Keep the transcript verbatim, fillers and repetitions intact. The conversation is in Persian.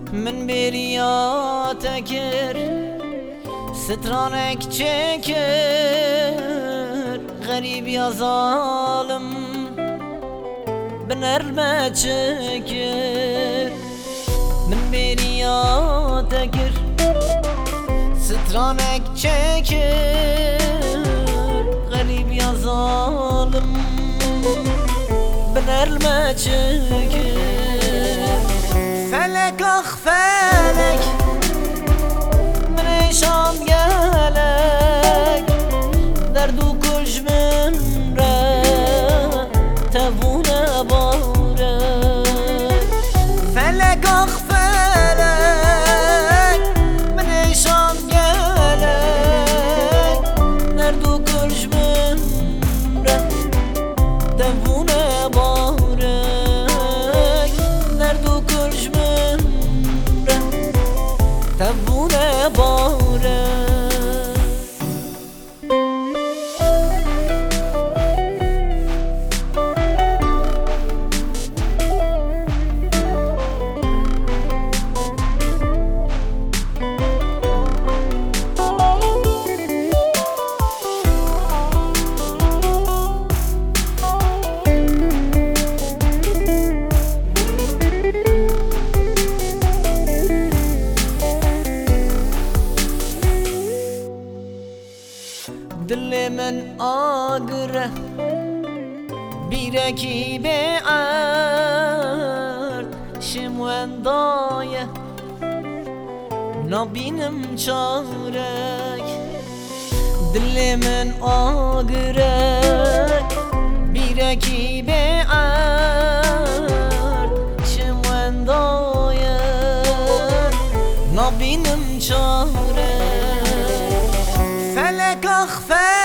من بریا تکر سترانک چکر غریب یا ظالم بنرمه چکر من بریا تکر سترانک چکر غریب یا ظالم بنرمه چکر فلک آخ فلک منشان گلک درد و کش من را تبونه باره فلک آخ فلک منشان گلک درد و کش من را تبونه باره درد و کش من را تبونه باره دل من آگره بیرکی به عرد شموندایه نبینم چارک دل من آگره بیرکی به عرد شموندایه نبینم چارک فلک آخ فلک